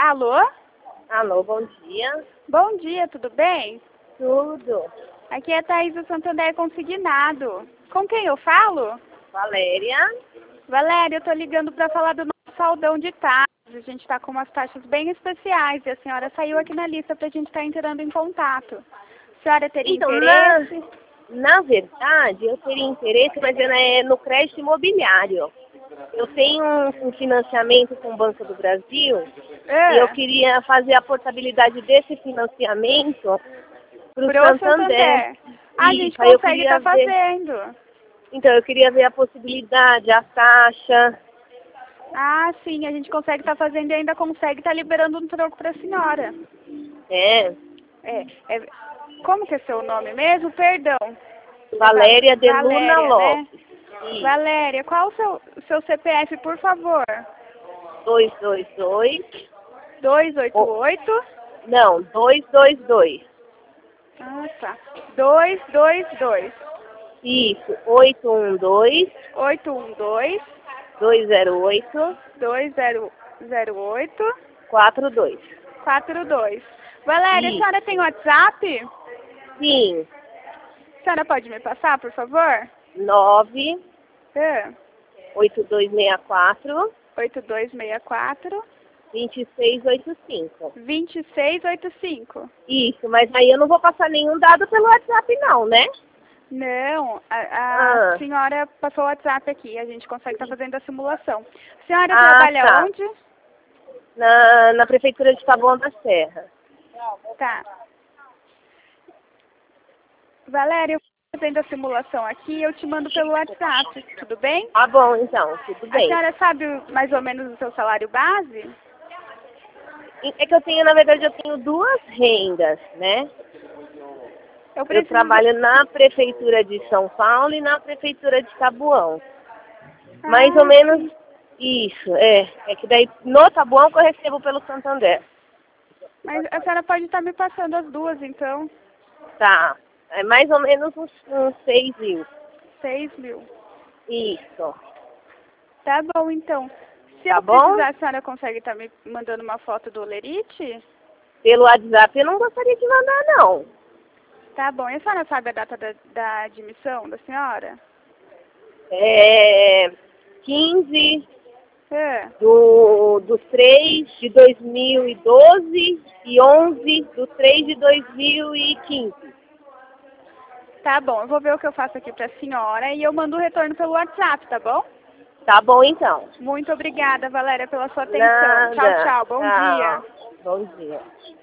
Alô? Alô, bom dia. Bom dia, tudo bem? Tudo. Aqui é a Thaís do Santander Consignado. Com quem eu falo? Valéria? Valéria, eu tô ligando para falar do nosso saldão de taxas. A gente está com umas taxas bem especiais e a senhora saiu aqui na lista para a gente estar entrando em contato. A senhora teria Então, interesse? na verdade, eu teria interesse, mas é no crédito imobiliário. Eu tenho um financiamento com o Banco do Brasil e eu queria fazer a portabilidade desse financiamento para o Pro Santander. A gente Isso, aí eu consegue queria estar ver. fazendo. Então, eu queria ver a possibilidade, a taxa. Ah, sim, a gente consegue estar fazendo e ainda consegue estar liberando um troco para a senhora. É. Como que é seu nome mesmo? Perdão. Valéria de Luna Valéria, né? Lopes. Isso. Valéria, qual o seu CPF, por favor? 222. 288? Não, 222. Ah, tá. 222. Isso, 812 812 208 2008 42. 42. Valéria, a senhora Isso. tem WhatsApp? Sim, A senhora pode me passar, por favor? 9 É. 8264 8264 2685. 2685. Isso, mas aí eu não vou passar nenhum dado pelo WhatsApp não, né? Não, a senhora passou o WhatsApp aqui, a gente consegue estar fazendo a simulação. A senhora trabalha Tá. onde? Na Prefeitura de Taboão da Serra. Tá. Valéria, eu estou fazendo a simulação aqui e eu te mando pelo WhatsApp, tudo bem? Tá bom, então, tudo A bem. senhora sabe mais ou menos o seu salário base? É que eu tenho, na verdade, eu tenho duas rendas, né? Eu Eu preciso... trabalho na Prefeitura de São Paulo e na Prefeitura de Taboão. Mais ou menos sim. isso, é. É que daí no Taboão que eu recebo pelo Santander. Mas a senhora pode estar me passando as duas, então. Tá. É mais ou menos uns 6 mil. 6 mil. Isso. Tá bom, então. Se Tá eu bom? precisar, a senhora consegue estar me mandando uma foto do Olerite? Pelo WhatsApp eu não gostaria de mandar, não. Tá bom. E a senhora sabe a data da admissão da senhora? É 15 É. do 3 de 2012 e 11 do 3 de 2015. Tá bom. Eu vou ver o que eu faço aqui pra senhora e eu mando o retorno pelo WhatsApp, tá bom? Tá bom, então. Muito obrigada, Valéria, pela sua atenção. Nada. Tchau, tchau. Bom dia. Tchau. Bom dia.